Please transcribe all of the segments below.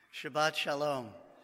Shabbat Shalom.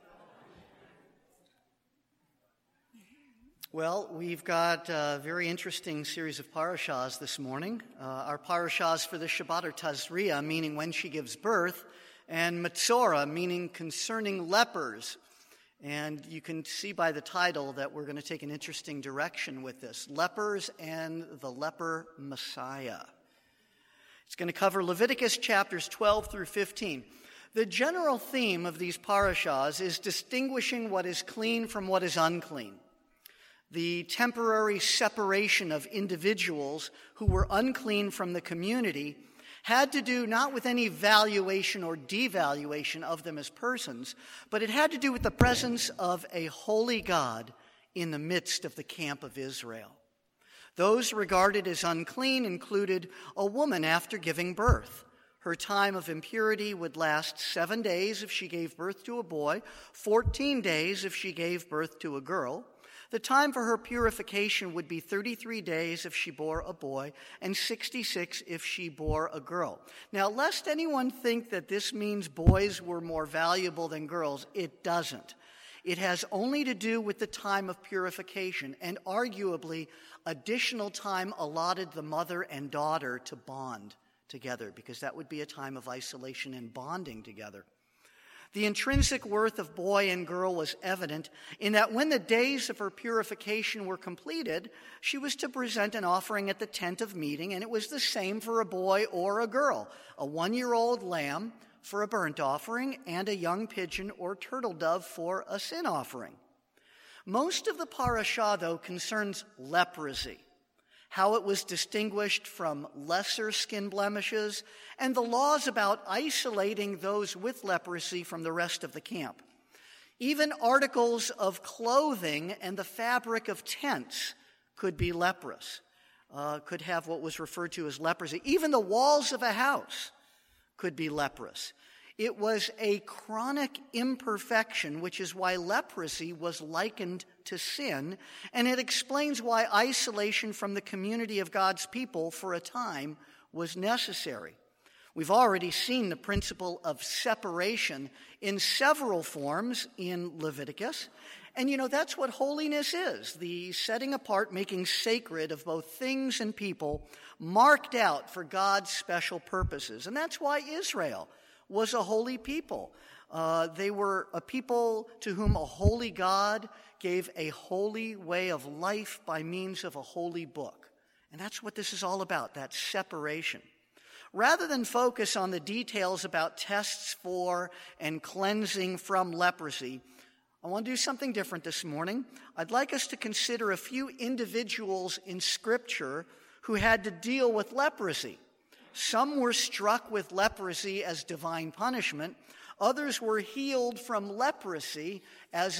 Well, we've got a very interesting series of parashas this morning. Our parashas for the Shabbat are Tazria, meaning when she gives birth, and Metzora, meaning concerning lepers. And you can see by the title that we're going to take an interesting direction with this. Lepers and the Leper Messiah. It's going to cover Leviticus chapters 12 through 15. The general theme of these parashas is distinguishing what is clean from what is unclean. The temporary separation of individuals who were unclean from the community had to do not with any valuation or devaluation of them as persons, but it had to do with the presence of a holy God in the midst of the camp of Israel. Those regarded as unclean included a woman after giving birth. Her time of impurity would last 7 days if she gave birth to a boy, 14 days if she gave birth to a girl. The time for her purification would be 33 days if she bore a boy, and 66 if she bore a girl. Now, lest anyone think that this means boys were more valuable than girls, it doesn't. It has only to do with the time of purification, and arguably additional time allotted the mother and daughter to bond together, because that would be a time of isolation and bonding together. The intrinsic worth of boy and girl was evident in that when the days of her purification were completed, she was to present an offering at the tent of meeting, and it was the same for a boy or a girl, a 1-year-old lamb for a burnt offering and a young pigeon or turtle dove for a sin offering. Most of the parashah, though, concerns leprosy, how it was distinguished from lesser skin blemishes, and the laws about isolating those with leprosy from the rest of the camp. Even articles of clothing and the fabric of tents could be leprous, could have what was referred to as leprosy. Even the walls of a house could be leprous. It was a chronic imperfection, which is why leprosy was likened to sin, and it explains why isolation from the community of God's people for a time was necessary. We've already seen the principle of separation in several forms in Leviticus, and that's what holiness is, the setting apart, making sacred of both things and people, marked out for God's special purposes. And that's why Israel was a holy people. They were a people to whom a holy God gave a holy way of life by means of a holy book. And that's what this is all about, that separation. Rather than focus on the details about tests for and cleansing from leprosy, I want to do something different this morning. I'd like us to consider a few individuals in Scripture who had to deal with leprosy. Some were struck with leprosy as divine punishment. Others were healed from leprosy as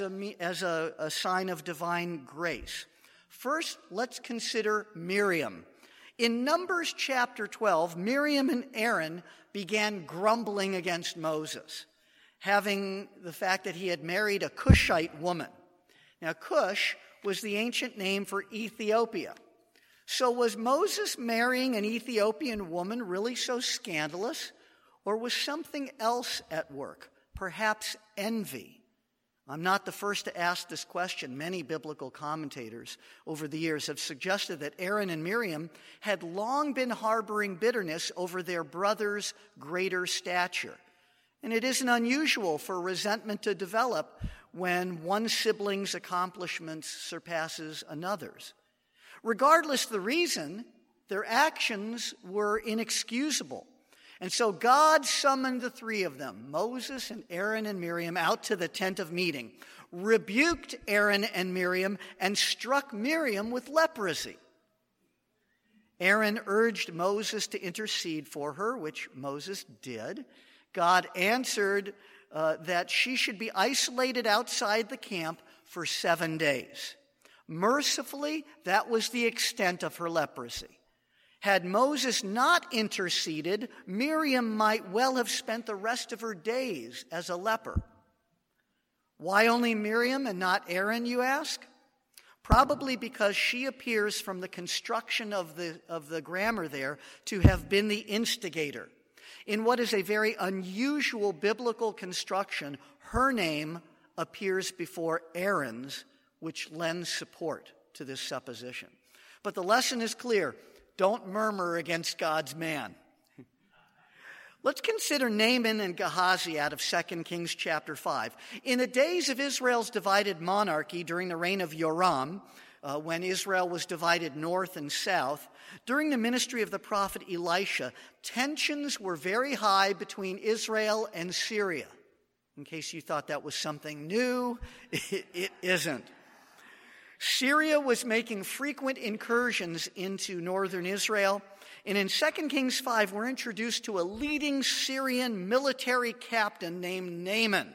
a sign of divine grace. First, let's consider Miriam. In Numbers chapter 12, Miriam and Aaron began grumbling against Moses, having the fact that he had married a Cushite woman. Now, Cush was the ancient name for Ethiopia. So was Moses marrying an Ethiopian woman really so scandalous? Or was something else at work? Perhaps envy. I'm not the first to ask this question. Many biblical commentators over the years have suggested that Aaron and Miriam had long been harboring bitterness over their brother's greater stature. And it isn't unusual for resentment to develop when one sibling's accomplishments surpasses another's. Regardless of the reason, their actions were inexcusable. And so God summoned the three of them, Moses and Aaron and Miriam, out to the tent of meeting, rebuked Aaron and Miriam, and struck Miriam with leprosy. Aaron urged Moses to intercede for her, which Moses did. God answered that she should be isolated outside the camp for 7 days. Mercifully, that was the extent of her leprosy. Had Moses not interceded, Miriam might well have spent the rest of her days as a leper. Why only Miriam and not Aaron, you ask? Probably because she appears from the construction of the grammar there to have been the instigator. In what is a very unusual biblical construction, her name appears before Aaron's, which lends support to this supposition. But the lesson is clear. Don't murmur against God's man. Let's consider Naaman and Gehazi out of 2 Kings chapter 5. In the days of Israel's divided monarchy during the reign of Joram, when Israel was divided north and south, during the ministry of the prophet Elisha, tensions were very high between Israel and Syria. In case you thought that was something new, it isn't. Syria was making frequent incursions into northern Israel. And in 2 Kings 5, we're introduced to a leading Syrian military captain named Naaman.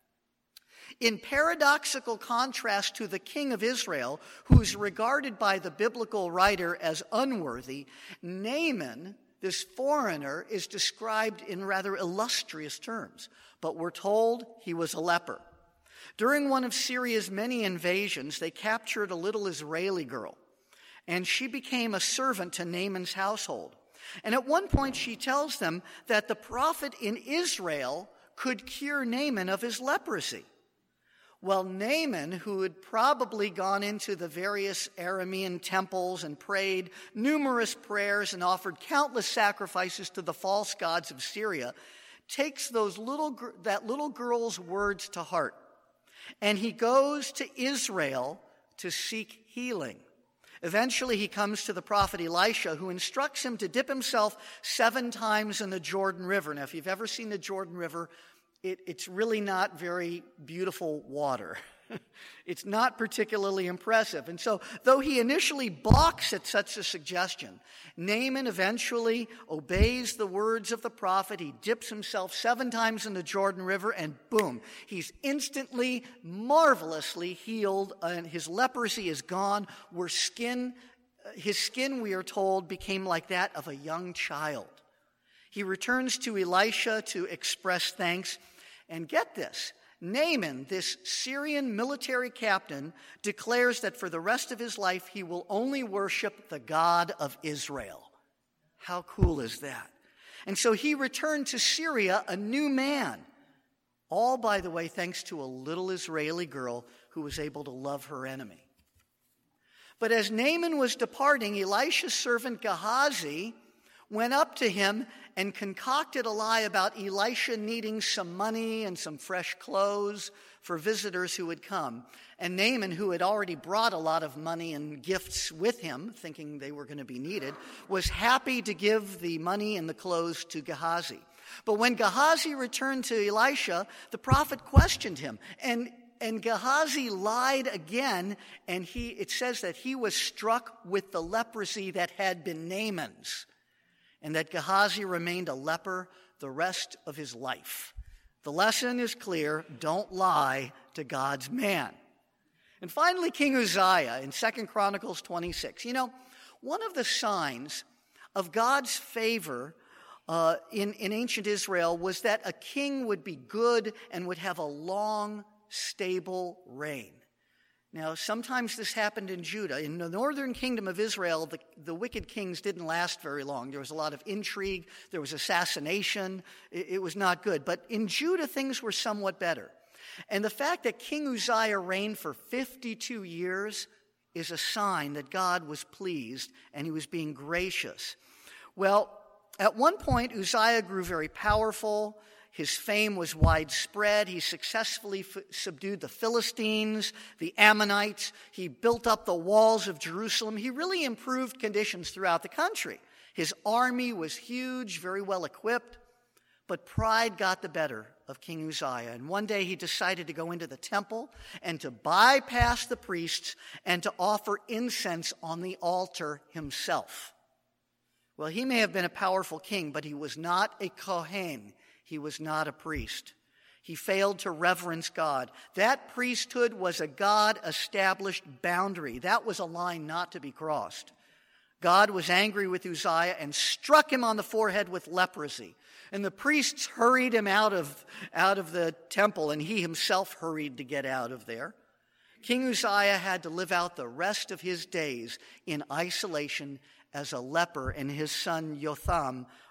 In paradoxical contrast to the king of Israel, who's regarded by the biblical writer as unworthy, Naaman, this foreigner, is described in rather illustrious terms. But we're told he was a leper. During one of Syria's many invasions, they captured a little Israeli girl, and she became a servant to Naaman's household. And at one point, she tells them that the prophet in Israel could cure Naaman of his leprosy. Well, Naaman, who had probably gone into the various Aramean temples and prayed numerous prayers and offered countless sacrifices to the false gods of Syria, takes that little girl's words to heart. And he goes to Israel to seek healing. Eventually, he comes to the prophet Elisha, who instructs him to dip himself 7 times in the Jordan River. Now, if you've ever seen the Jordan River, it's really not very beautiful water. It's not particularly impressive. And so, though he initially balks at such a suggestion, Naaman eventually obeys the words of the prophet. He dips himself 7 times in the Jordan River, and boom, he's instantly, marvelously healed, and his leprosy is gone. His skin, we are told, became like that of a young child. He returns to Elisha to express thanks, and get this, Naaman, this Syrian military captain, declares that for the rest of his life he will only worship the God of Israel. How cool is that? And so he returned to Syria a new man. All, by the way, thanks to a little Israeli girl who was able to love her enemy. But as Naaman was departing, Elisha's servant Gehazi went up to him and concocted a lie about Elisha needing some money and some fresh clothes for visitors who would come. And Naaman, who had already brought a lot of money and gifts with him, thinking they were going to be needed, was happy to give the money and the clothes to Gehazi. But when Gehazi returned to Elisha, the prophet questioned him. And Gehazi lied again, and it says that he was struck with the leprosy that had been Naaman's, and that Gehazi remained a leper the rest of his life. The lesson is clear: don't lie to God's man. And finally, King Uzziah in 2 Chronicles 26. One of the signs of God's favor in ancient Israel was that a king would be good and would have a long, stable reign. Now, sometimes this happened in Judah. In the northern kingdom of Israel, the wicked kings didn't last very long. There was a lot of intrigue. There was assassination. It was not good. But in Judah, things were somewhat better. And the fact that King Uzziah reigned for 52 years is a sign that God was pleased and he was being gracious. Well, at one point, Uzziah grew very powerful. His fame was widespread. He successfully subdued the Philistines, the Ammonites. He built up the walls of Jerusalem. He really improved conditions throughout the country. His army was huge, very well equipped, but pride got the better of King Uzziah. And one day he decided to go into the temple and to bypass the priests and to offer incense on the altar himself. Well, he may have been a powerful king, but he was not a Kohen. He was not a priest. He failed to reverence God. That priesthood was a God-established boundary. That was a line not to be crossed. God was angry with Uzziah and struck him on the forehead with leprosy. And the priests hurried him out of the temple, and he himself hurried to get out of there. King Uzziah had to live out the rest of his days in isolation as a leper, and his son Jotham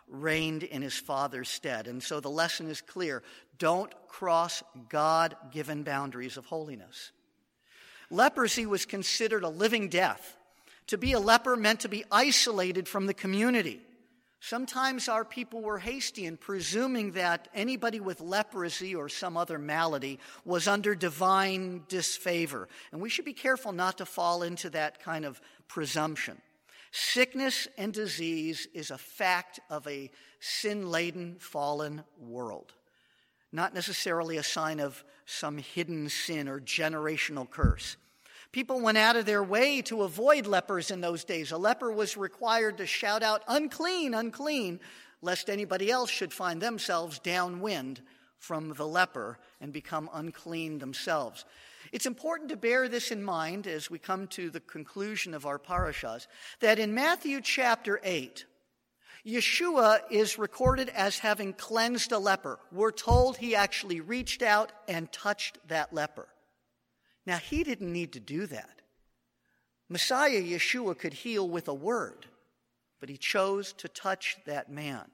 reigned in his father's stead. And so the lesson is clear. Don't cross God-given boundaries of holiness. Leprosy was considered a living death. To be a leper meant to be isolated from the community. Sometimes our people were hasty in presuming that anybody with leprosy or some other malady was under divine disfavor. And we should be careful not to fall into that kind of presumption. Sickness and disease is a fact of a sin-laden, fallen world. Not necessarily a sign of some hidden sin or generational curse. People went out of their way to avoid lepers in those days. A leper was required to shout out, "Unclean, unclean," lest anybody else should find themselves downwind from the leper and become unclean themselves. It's important to bear this in mind as we come to the conclusion of our parashas, that in Matthew chapter 8, Yeshua is recorded as having cleansed a leper. We're told he actually reached out and touched that leper. Now, he didn't need to do that. Messiah Yeshua could heal with a word, but he chose to touch that man.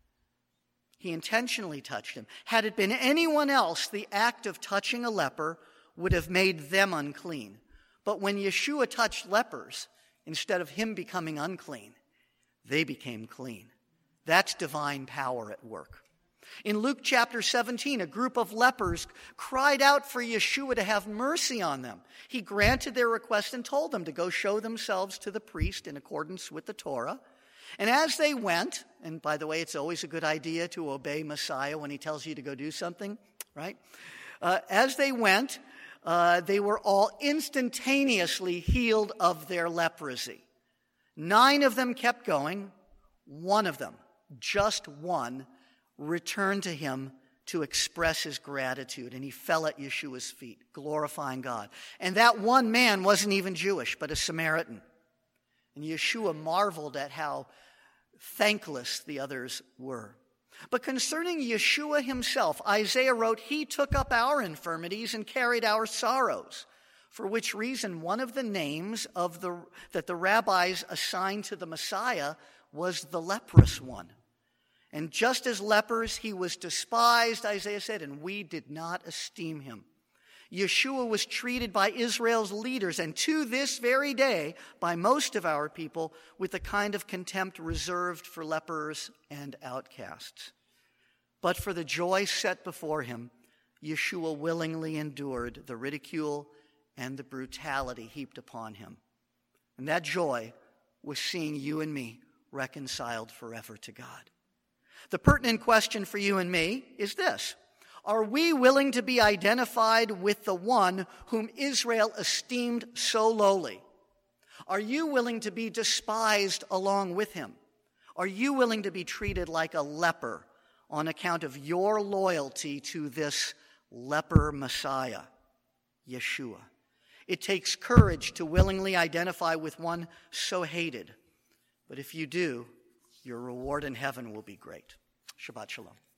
He intentionally touched him. Had it been anyone else, the act of touching a leper would have made them unclean. But when Yeshua touched lepers, instead of him becoming unclean, they became clean. That's divine power at work. In Luke chapter 17, a group of lepers cried out for Yeshua to have mercy on them. He granted their request and told them to go show themselves to the priest in accordance with the Torah. And as they went, and by the way, it's always a good idea to obey Messiah when he tells you to go do something, right? As they went, they were all instantaneously healed of their leprosy. 9 of them kept going. 1 of them, just one, returned to him to express his gratitude, and he fell at Yeshua's feet, glorifying God. And that one man wasn't even Jewish, but a Samaritan. And Yeshua marveled at how thankless the others were. But concerning Yeshua himself, Isaiah wrote, "He took up our infirmities and carried our sorrows," for which reason one of the names that the rabbis assigned to the Messiah was the leprous one. And just as lepers, he was despised, Isaiah said, and we did not esteem him. Yeshua was treated by Israel's leaders, and to this very day, by most of our people, with the kind of contempt reserved for lepers and outcasts. But for the joy set before him, Yeshua willingly endured the ridicule and the brutality heaped upon him. And that joy was seeing you and me reconciled forever to God. The pertinent question for you and me is this: are we willing to be identified with the one whom Israel esteemed so lowly? Are you willing to be despised along with him? Are you willing to be treated like a leper on account of your loyalty to this leper Messiah, Yeshua? It takes courage to willingly identify with one so hated. But if you do, your reward in heaven will be great. Shabbat shalom.